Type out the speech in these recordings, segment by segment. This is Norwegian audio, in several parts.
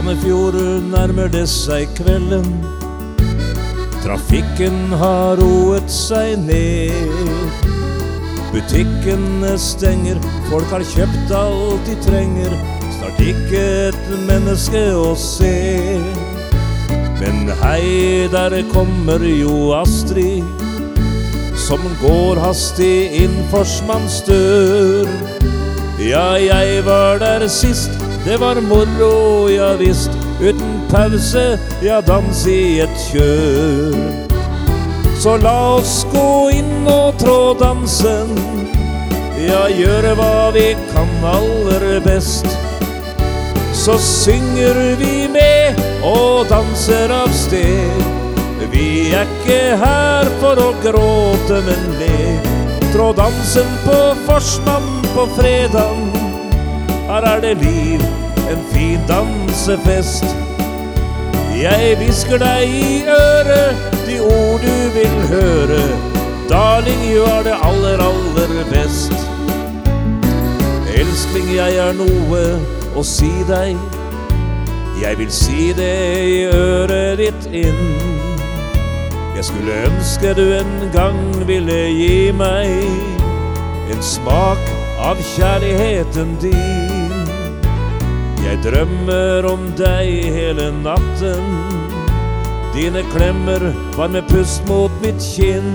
Sandefjord nærmer det seg kvelden. Trafikken har roet seg ned. Butikkene stenger, folk har kjøpt alt de trenger. Snart ikke et menneske å se. Men hei, der kommer jo Astrid, som går hastig inn forsmanns dør. Ja, jeg var der sist, det var moro, ja visst. Uten pause, ja dans i et kjør. Så la oss gå inn og trå dansen, ja gjøre hva vi kan aller best. Så synger vi med og danser av sted. Vi er ikke her for å gråte, men le. Trå dansen på Forsmann på fredagen. Her er det liv, en fin dansefest. Jeg hvisker deg i øret de ord du vil høre. Darling, du er det aller, aller best. Elskling, jeg er noe å si deg. Jeg vil si det i øret ditt inn. Jeg skulle ønske du en gang ville gi meg en smak av kjærligheten din. Jeg drømmer om deg hele natten. Dine klemmer varme pust mot mitt kinn.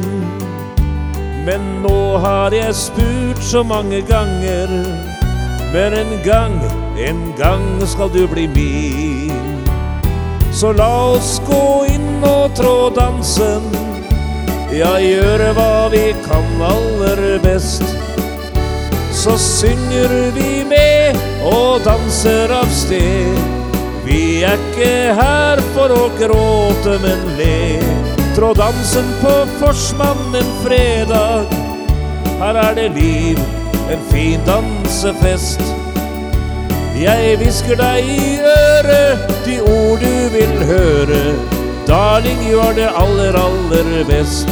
Men nå har jeg spurt så mange ganger. Men en gang skal du bli min. Så la oss gå inn og trå dansen, ja gjøre hva vi kan aller best. Så synger vi med og danser av sted. Vi er ikke her for å gråte, men le. Trå dansen på Forsmann en fredag. Her er det liv, en fin dansefest. Jeg hvisker deg i øret de ord du vil høre. Darling, du er det aller, aller best.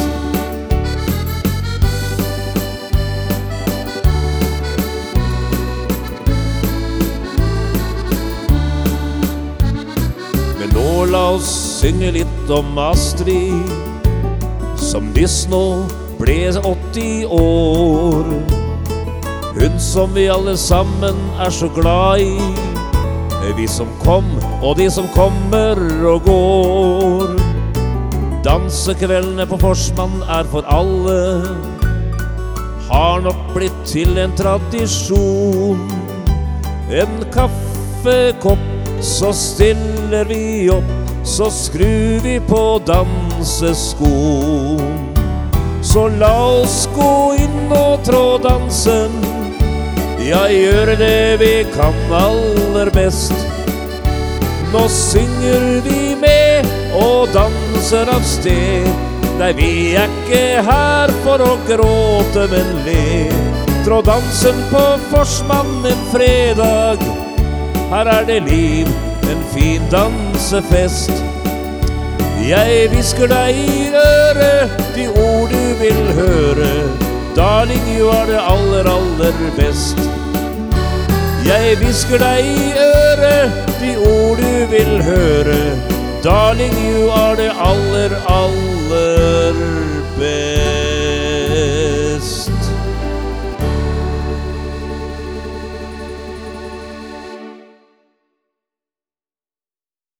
Men nå la oss synge litt om Astrid, som nyss nå ble 80 år. Hun som vi alle sammen er så glad i. Vi som kom, og de som kommer og går. Dansekveldene på Forsmann er for alle. Har nok blitt til en tradisjon. En kaffekopp, så stiller vi opp. Så skrur vi på danseskoen. Så la oss gå inn og trå dansen, ja gjøre det vi kan aller best. Nå synger vi med og danser av sted. Nei, vi er ikke her for å gråte, men le. Trå dansen på Forsmann en fredag. Her er det liv, en fin dansefest. Jeg hvisker deg i øret de ord du vil høre. Darling, du er det aller, aller best. Jeg hvisker deg i øret de ord du vil høre. Darling, du er det aller, aller